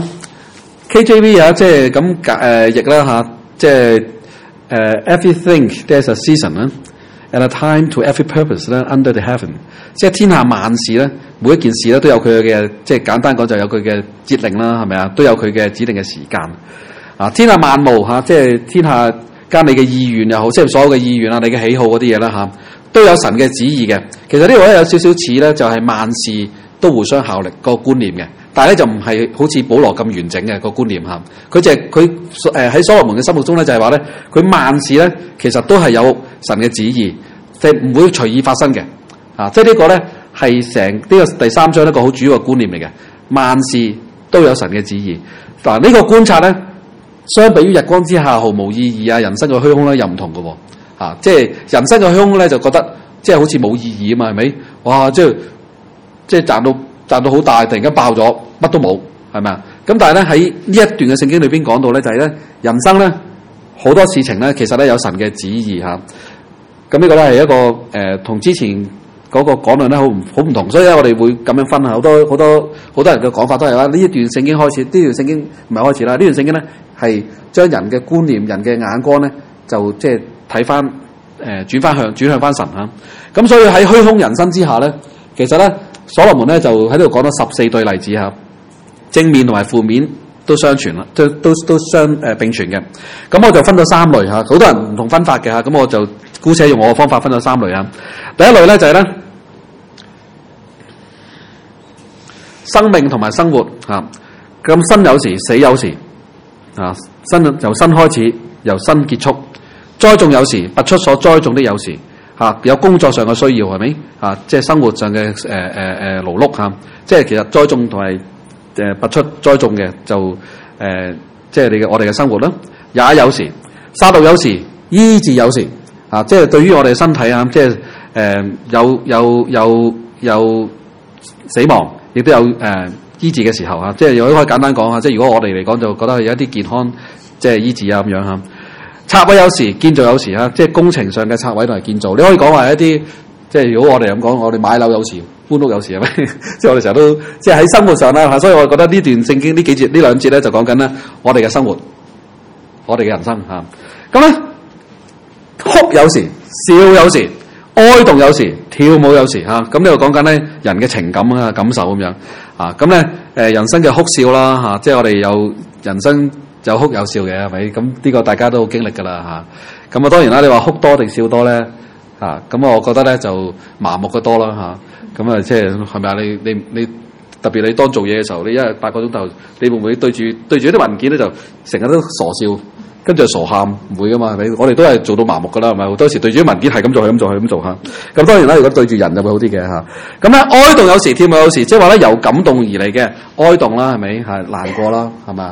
，KJV 啊，即係咁譯啦嚇，即係everything there's a season 啦 ，and a time to every purpose 啦 ，under the heaven， 即係天下萬事咧，每一件事咧都有佢嘅，即係簡單講就有佢嘅節令啦，係咪啊？都有佢嘅指定嘅時間啊！天下萬物嚇，即係天下間你嘅意願又好，即係所有嘅意願啊，你嘅喜好嗰啲嘢啦嚇。都有神嘅旨意嘅，其實呢度咧有少少似咧，就係萬事都互相效力個觀念嘅，但係咧就唔係好似保羅咁完整嘅個觀念嚇。佢就係佢喺所羅門嘅心目中咧，就係話咧，佢萬事咧其實都係有神嘅旨意，即係唔會隨意發生嘅。即係呢個咧係成呢個第3章一個好主要嘅觀念嚟嘅，萬事都有神嘅旨意。嗱，呢個觀察咧，相比於日光之下毫無意義啊，人生嘅虛空咧又唔同嘅喎。即係人生嘅虛空咧，就覺得即係好似冇意義啊嘛，係咪？哇！即係賺到好大，突然間爆咗，乜都冇，係咪啊？咁但係咧喺呢一段嘅聖經裏邊講到咧，就係咧人生咧好多事情咧，其實咧有神嘅旨意嚇。咁呢個咧係一個同之前嗰個講論咧好唔同，所以咧我哋會咁樣分享好多人嘅講法都係啦。呢一段聖經開始，呢段聖經唔係開始啦，呢段聖經咧係將人嘅觀念、人嘅眼光咧就即係。睇翻轉向翻神嚇，咁所以喺虛空人生之下咧，其實咧所羅門咧就喺度講咗14對例子嚇，正面同埋負面都相傳啦，都並存嘅。咁我就分咗3類嚇，好多人唔同分法嘅嚇，咁我就姑且用我嘅方法分咗3類嚇。第一類咧就係咧生命同埋生活嚇，咁生有時，死有時啊，由生開始，由生結束。栽種有時，拔出所栽種的有時，有工作上嘅需要係咪？即係生活上嘅勞碌嚇，即係其實栽種同埋拔出栽種嘅就即係我哋嘅生活啦。也有時殺戮有時，醫治有時即係對於我哋嘅身體即係有死亡，亦都有醫治嘅時候即係可以簡單講下，即係如果我哋嚟講就覺得有一啲健康即係醫治咁樣嚇。拆毀有時，建造有時即係工程上嘅拆毀同埋建造。你可以講話一啲，即係如果我哋咁講，我哋買樓有時，搬屋有時係咪？即係我哋成日都即係喺生活上啦，所以我覺得呢段聖經呢幾節呢2節咧就講緊咧我哋嘅生活，我哋嘅人生嚇。咁咧哭有時，笑有時，哀慟有時，跳舞有時嚇。咁呢度講緊咧人嘅情感啊感受咁樣咁咧人生嘅哭笑啦即係我哋有人生。有哭有笑嘅係咪？咁呢個大家都好經歷㗎啦嚇。咁當然啦，你話哭多定笑多咧咁我覺得咧就麻木嘅多啦嚇。咁即係咪啊？你特別你當做嘢嘅時候，你一日8個鐘頭，你會唔會對住啲文件咧就成日都傻笑，跟住傻喊？唔會㗎嘛係咪？我哋都係做到麻木㗎啦係咪？好多時對住啲文件係咁做係咁做係咁做嚇。咁當然啦，如果對住人就會好啲嘅嚇。咁咧哀慟有時，跳舞有時，即係話咧由感動而嚟嘅哀慟啦係咪？係難過啦係咪？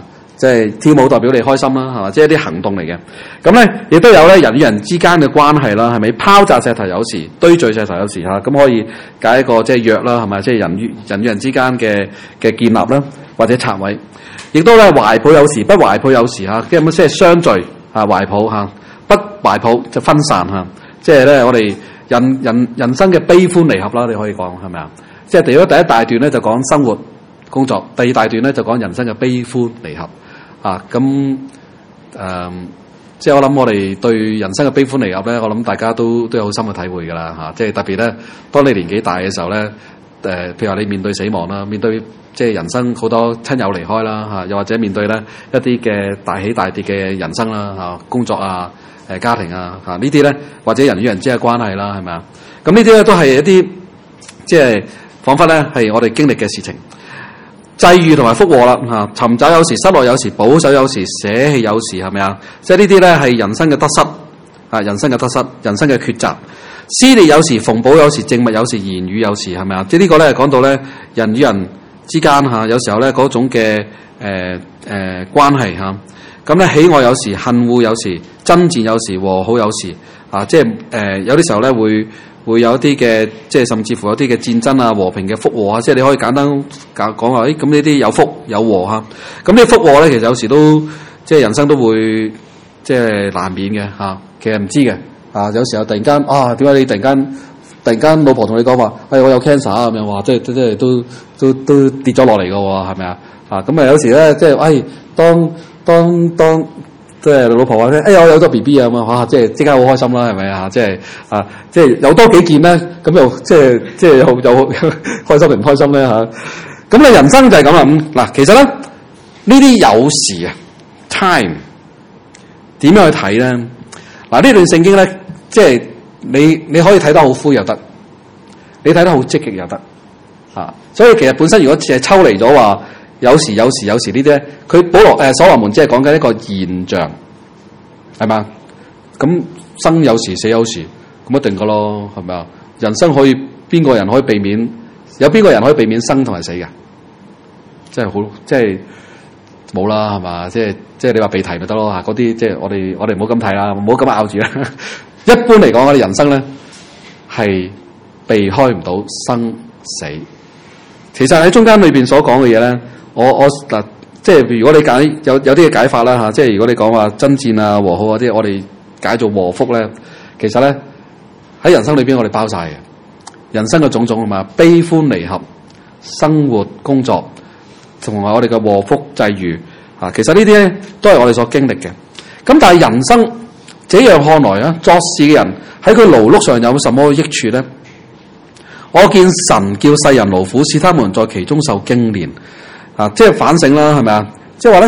即係跳舞代表你開心啦，係嘛？即係一啲行動嚟嘅。咁咧亦都有咧人與人之間嘅關係啦，係咪？拋擲石頭有時，堆聚石頭有時嚇，咁可以解一個即係約啦，係咪？即係人與人之間嘅建立啦，或者拆毀。亦都咧懷抱有時，不懷抱有時嚇，即係相聚啊，懷抱嚇，不懷抱就分散嚇。即係咧我哋人生嘅悲歡離合啦，你可以講係咪啊？即係第一大段咧就講生活工作，第二大段咧就講人生嘅悲歡離合啊。咁即係我諗我哋對人生嘅悲歡離合咧，我諗大家都有好深嘅體會㗎啦嚇。即係特別咧，當你年紀大嘅時候咧，譬如話你面對死亡啦，面對即係人生好多親友離開啦嚇，又或者面對咧一啲嘅大起大跌嘅人生啦嚇，工作啊、家庭啊嚇呢啲咧，或者人與人之間嘅關係啦，係咪啊？咁呢啲咧都係一啲即係彷彿咧係我哋經歷嘅事情。際遇同埋福禍啦嚇，尋找有時，失落有時，保守有時，捨棄有時，係咪啊？即係呢啲咧係人生嘅得失啊，人生嘅得失，人生嘅抉擇。撕裂有時，縫補有時，靜默有時，言語有時，係咪啊？即係呢個咧講到咧人與人之間嚇，有時候咧嗰種嘅關係嚇。咁咧喜愛有時，恨惡有時，爭戰有時，和好有時啊！即係有啲時候咧會有一啲嘅，即係甚至乎有啲嘅戰爭啊、和平嘅福禍啊，即係你可以簡單講話，咁呢啲有福有禍嚇。咁呢啲福禍咧，其實有時都即係人生都會即係難免嘅嚇。其實唔知嘅啊，有時候突然間啊，點解你突然間老婆同你講話，我有 cancer 咁樣話，即係都跌咗落嚟嘅喎，係咪啊？啊咁啊，有時咧即係當即係老婆話咧，我有咗 BB 啊嘛，哇！即係即刻好開心啦，係咪啊？即係有多幾件咧，咁又即係又開心定唔開心咧嚇？咁你人生就係咁啦。嗱，其實咧呢啲有時啊 time 點樣去睇咧？嗱，呢段聖經咧，即係你可以睇得好灰又得，你睇得好積極又得啊。所以其實本身如果只係抽離咗話，有時呢啲咧，佢保羅所羅門只係講緊一個現象，係嘛？咁生有時，死有時，咁一定噶咯，係咪啊？人生可以邊個人可以避免？有邊個人可以避免生同埋死嘅？即係冇啦，係嘛？即係你話被提咪得咯嚇？嗰啲即係我哋唔好咁睇啦，唔好咁拗住啦。一般嚟講，我哋人生咧係避開唔到生死。其實喺中間裏邊所講嘅嘢咧。我嗱，即係如果你解有啲嘅解法啦嚇，即係如果你講話爭戰啊、和好啊啲，我哋解做禍福咧，其實咧喺人生裏邊我哋包晒嘅，人生嘅種種係嘛，悲歡離合、生活工作同埋我哋嘅禍福際遇啊，其實呢啲咧都係我哋所經歷嘅。咁但係人生這樣看來啊，作事嘅人喺佢勞碌上有什麼益處咧？我見神叫世人勞苦，使他們在其中受經練。啊，即係反省啦，係咪啊？即係話咧，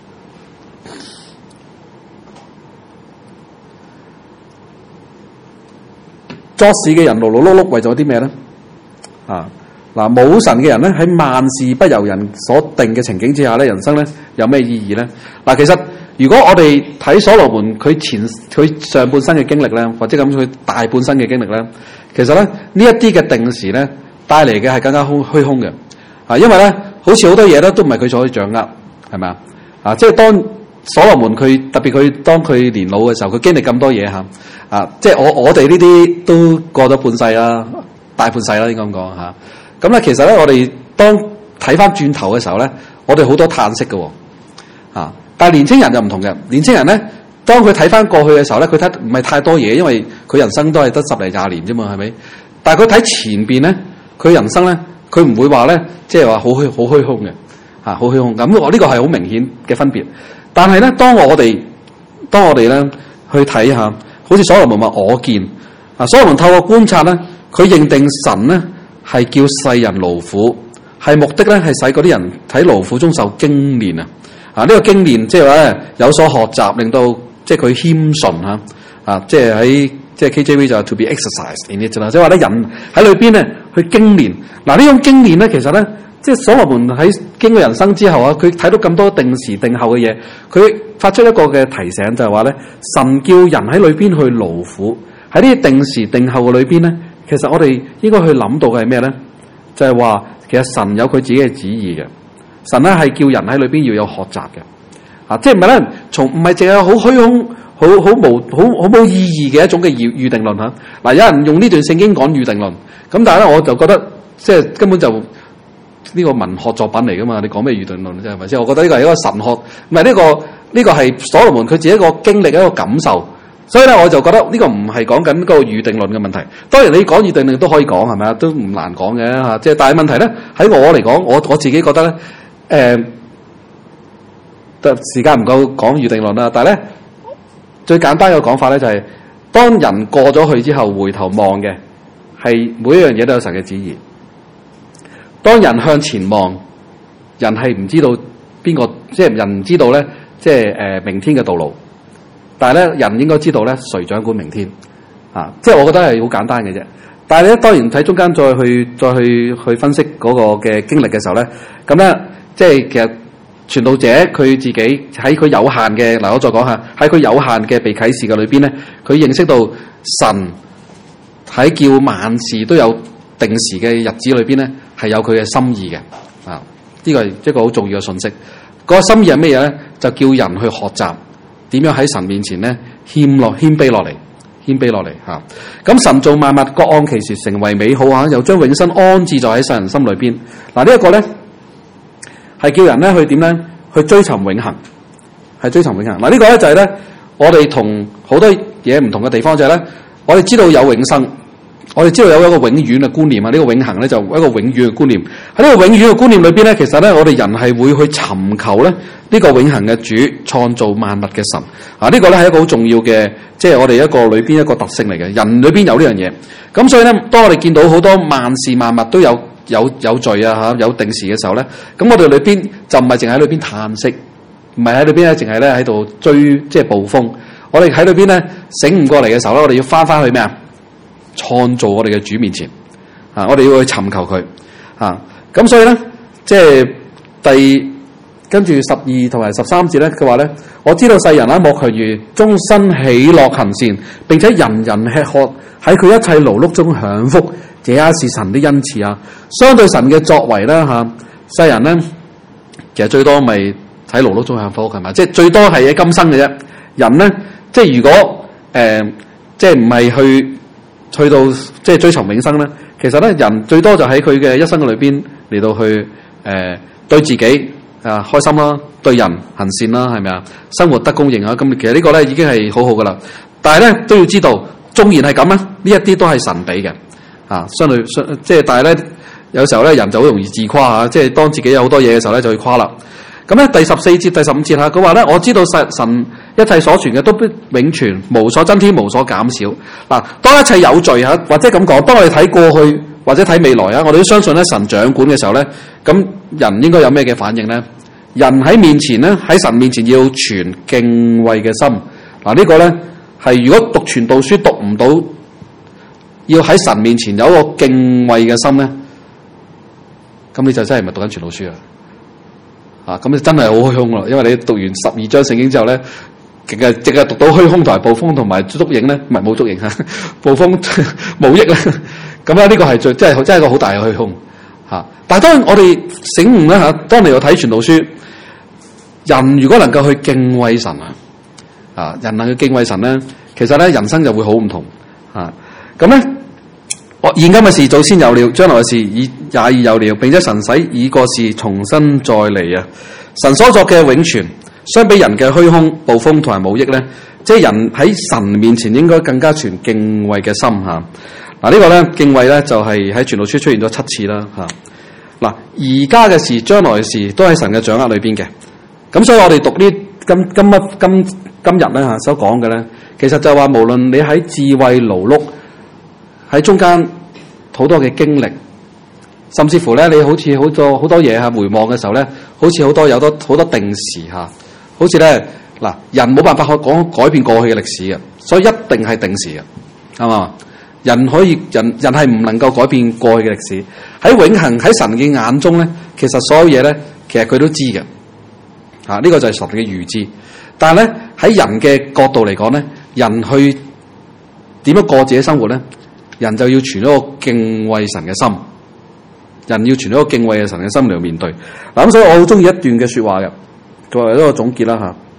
作事嘅人勞勞碌碌為咗啲咩咧？啊，嗱，冇神嘅人咧，喺萬事不由人所定嘅情景之下咧，人生咧有咩意義咧？嗱，其實如果我哋睇所羅門佢上半生嘅經歷咧，或者咁佢大半生嘅經歷咧，其實咧呢一啲嘅定時咧帶嚟嘅係更加虛空嘅。啊，因為咧，好似好多嘢咧都唔係佢所可以掌握，係咪啊？啊，即係當所羅門佢特別佢當佢年老嘅時候，佢經歷咁多嘢嚇，啊，即係我哋呢啲都過咗半世啦，大半世啦，應該咁講嚇。咁咧，其實咧，我哋當睇翻轉頭嘅時候咧，我哋好多嘆息嘅喎，啊！但係年青人就唔同嘅，年青人咧，當佢睇翻過去嘅時候咧，佢睇唔係太多嘢，因為佢人生都係得10嚟20年啫嘛，係咪？但係佢睇前邊咧，佢人生咧。佢唔會話咧，即係話好虛空嘅，嚇好虛空。咁我呢個係好明顯嘅分別。但係咧，當我哋咧去睇下，好似所羅門話我見啊，所羅門透過觀察咧，佢認定神咧係叫世人勞苦，係目的咧係使嗰啲人喺勞苦中受經練啊。啊，呢個經練即係話咧有所學習，令到即係佢謙順嚇啊，即係喺。即係 KJV 就係 to be exercised in it 啦，即係話咧人喺裏邊咧去經練。嗱呢種經練咧，其實咧即係所羅門喺經過人生之後啊，佢睇到咁多定時定候嘅嘢，佢發出一個嘅提醒，就係話咧神叫人喺裏邊去勞苦，喺呢啲定時定候嘅裏邊咧，其實我哋應該去諗到嘅係咩咧？就係話其實神有佢自己嘅旨意嘅，神咧係叫人喺裏邊要有學習嘅。 即係唔係咧？唔係淨係好虛空、好冇意義嘅一種嘅預定論嚇。嗱，有人用呢段聖經講預定論，咁但係咧我就覺得即係根本就呢個文學作品嚟噶嘛？你講咩預定論啫？係咪先？我覺得呢個係一個神學，唔係呢個係所羅門佢自己一個經歷一個感受。所以咧，我就覺得呢個唔係講緊嗰個預定論嘅問題。當然你講預定論都可以講，係咪啊？都唔難講嘅嚇。即係但係問題咧，喺我嚟講，我自己覺得咧，時間唔夠講預定論啦。但係咧，最簡單嘅講法咧就係，當人過咗去之後，回頭望嘅係每一樣嘢都有神嘅旨意。當人向前望，人係唔知道邊個，即係人唔知道咧，即係明天嘅道路。但係咧，人應該知道咧，誰掌管明天啊？即係我覺得係好簡單嘅啫。但係咧，當然喺中間再去分析嗰個嘅經歷嘅時候咧，咁咧即係其實傳道者佢自己喺佢有限嘅，嗱我再講下喺佢有限嘅被啟示嘅裏邊咧，佢認識到神喺叫萬事都有定時嘅日子裏邊咧，係有佢嘅心意嘅啊！呢個係一個好重要嘅信息。嗰個心意係咩嘢咧？就叫人去學習。點樣喺神面前咧謙卑落嚟嚇？咁神造萬物各按其時成為美好啊，又將永生安置在喺世人心裏邊。嗱呢一個咧係叫人咧去點咧去追尋永恆，係追尋永恆。嗱呢個咧就係咧我哋同好多嘢唔同嘅地方就係咧，我哋知道有永生，我哋知道有一個永遠嘅觀念啊。呢個永恆咧就一個永遠嘅觀念。喺呢個永遠嘅觀念裏邊咧，其實咧我哋人係會去尋求咧。呢個永恆嘅主創造萬物嘅神啊，呢個咧係一個好重要嘅，即係我哋一個裏邊一個特性嚟嘅。人裏邊有呢樣嘢，咁所以咧，當我哋見到好多萬事萬物都有罪啊嚇，有定時嘅時候咧，咁我哋裏邊就唔係淨喺裏邊嘆息，唔係喺裏邊咧淨係咧喺度追即係捕風。我哋喺裏邊咧醒唔過嚟嘅時候咧，我哋要翻去咩啊？創造我哋嘅主面前啊，我哋要去尋求佢啊。咁所以咧，即係跟住12同埋13節咧，佢話咧，我知道世人莫強如終身喜樂行善，並且人人吃喝，喺佢一切勞碌中享福，這也是神的恩賜啊！相對神嘅作為咧世人咧其實最多咪喺勞碌中享福係咪？即係最多係喺今生嘅啫。人咧即係如果即係唔係去到即係追尋永生咧，其實咧人最多就喺佢嘅一生嘅裏邊嚟到去對自己。開心啦，對人行善啦，係咪啊？生活得公認啊，咁其實呢個咧已經係好好噶啦。但係咧都要知道，縱然係咁呢一啲都係神俾嘅相對即係，但係咧有時候咧人就好容易自誇啊，即係當自己有好多嘢嘅時候咧就去誇啦。咁咧第14節、第15節佢話咧，我知道神一切所存嘅都必永存，無所增添，無所減少。嗱，當一切有罪或者咁講，當我哋睇過去或者睇未來我哋都相信咧神掌管嘅時候咧，咁人應該有咩嘅反應咧？人喺面前咧，喺神面前要存敬畏嘅心。嗱，呢個咧係如果讀傳道書讀唔到，要喺神面前有一個敬畏嘅心咧，咁你就真係唔係讀緊傳道書啊！咁你真係好虛空咯，因為你讀完12章聖經之後咧，淨係讀到虛空同埋暴風同埋足影咧，唔係冇足影暴風冇益咧。咁呢個係真係一個好大嘅虛空嚇。但係當然我哋醒悟啦，當你又睇傳道書，人如果能夠去敬畏神人能去敬畏神咧，其實咧人生就會好唔同咁咧，現今嘅事早先有了，將來嘅事也已有了，並且神使已過事重新再嚟啊！神所作嘅永存，相比人嘅虛空、暴風同埋冇益咧，即係人喺神面前應該更加存敬畏嘅心嗱，呢個咧敬畏咧就係喺傳道書出現咗7次啦嗱，而家嘅事、將來嘅事都喺神嘅掌握裏邊嘅。咁所以我哋讀呢今日咧所講嘅咧，其實就話無論你喺智慧勞碌喺中間好多嘅經歷，甚至乎咧你好似好多嘢回望嘅時候咧，好似有好多定時好似咧嗱，人冇辦法改變過去嘅歷史嘅，所以一定係定時嘅，係嘛？人係唔能夠改變過去嘅歷史。喺永恆喺神嘅眼中咧，其實所有嘢咧，其實佢都知嘅。呢個就係神嘅預知。但係咧喺人嘅角度嚟講咧，人去點樣過自己生活咧？人就要存一個敬畏神嘅心。人要存一個敬畏嘅神嘅心嚟面對。嗱，咁所以我好中意一段嘅說話嘅，作為一個總結啦嚇。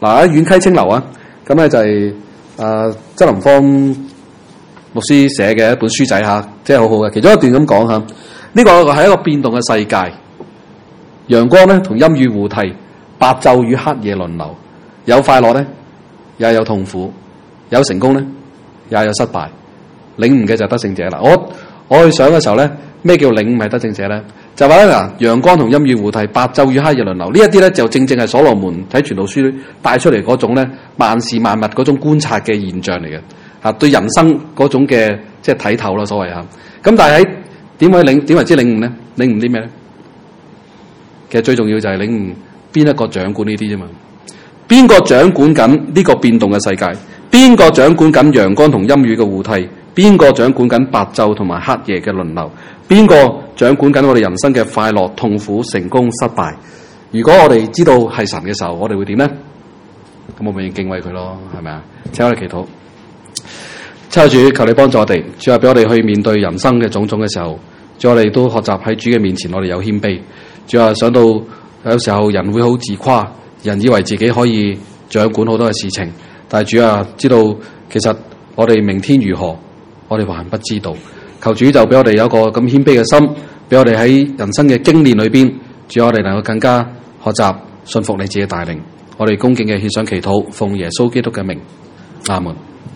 嗱喺遠溪清流啊，咁咧就係曾林芳牧師寫嘅一本書仔嚇，即係好好嘅。其中一段咁講嚇，呢個係一個變動嘅世界，陽光咧同陰雨互替，白晝與黑夜輪流，有快樂咧，也有痛苦，有成功咧，也有失敗。領悟嘅就係得勝者啦。我去想嘅時候咧，咩叫領悟係得勝者咧？就話咧嗱，陽光同陰雨互替，白晝與黑夜輪流，呢一啲咧就正正係所羅門喺傳道書帶出嚟嗰種咧萬事萬物嗰種觀察嘅現象嚟嘅嚇，對人生嗰種嘅即係睇透咯，所謂嚇。咁但係喺點為之領悟咧？領悟啲咩咧？其實最重要就係領悟邊一個掌管呢啲啫嘛？邊個掌管緊呢個變動嘅世界？邊個掌管緊陽光同陰雨嘅互替？邊個掌管緊白晝同埋黑夜嘅輪流？邊個掌管緊我哋人生嘅快樂、痛苦、成功、失敗？如果我哋知道係神嘅時候，我哋會點咧？咁我咪敬畏佢咯，係咪啊？請我哋祈禱。親愛主，求你幫助我哋，主啊，俾我哋去面對人生嘅種種嘅時候，主我哋都學習喺主嘅面前，我哋有謙卑。主啊，想到有時候人會好自誇，人以為自己可以掌管好多嘅事情，但係主啊，知道其實我哋明天如何，我哋還不知道。求主就俾我哋有一個咁謙卑嘅心，俾我哋喺人生嘅經驗裏邊，主我哋能夠更加學習信服你自己嘅帶領。我哋恭敬嘅獻上祈禱，奉耶穌基督嘅名，阿門。